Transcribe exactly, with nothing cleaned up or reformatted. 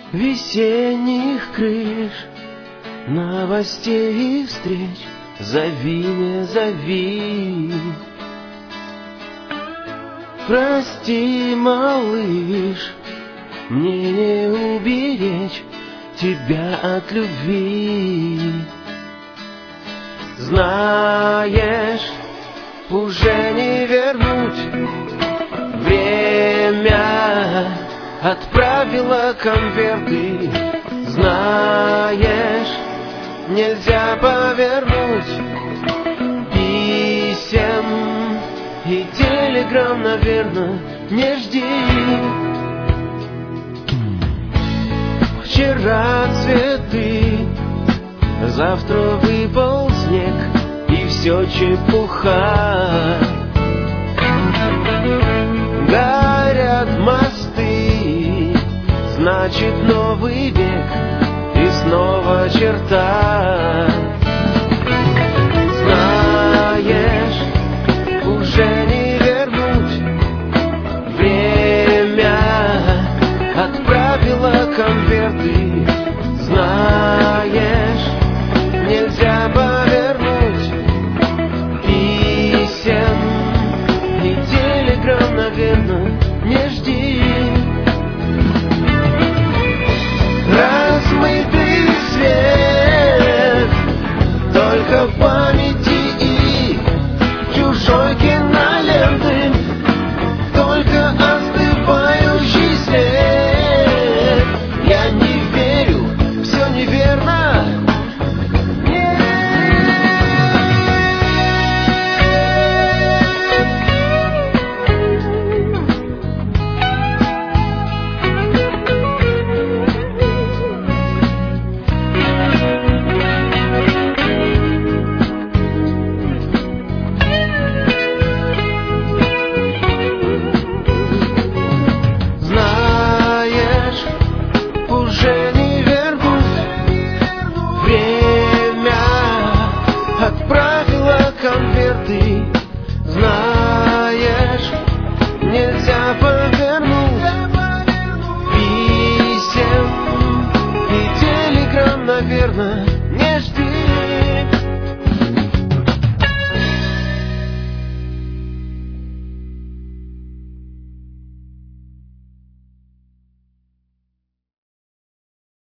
весенних крыш, новостей и встреч. Зови, не зови. Прости, малыш, мне не уберечь тебя от любви. Знаешь, уже не вернуть. Время отправило конверты. Знаешь, нельзя повернуть. Писем и телеграмм, наверное, не жди. Вчера цветы, завтра выпал снег, и все чепуха. Горят мосты, значит новый век, и снова черта.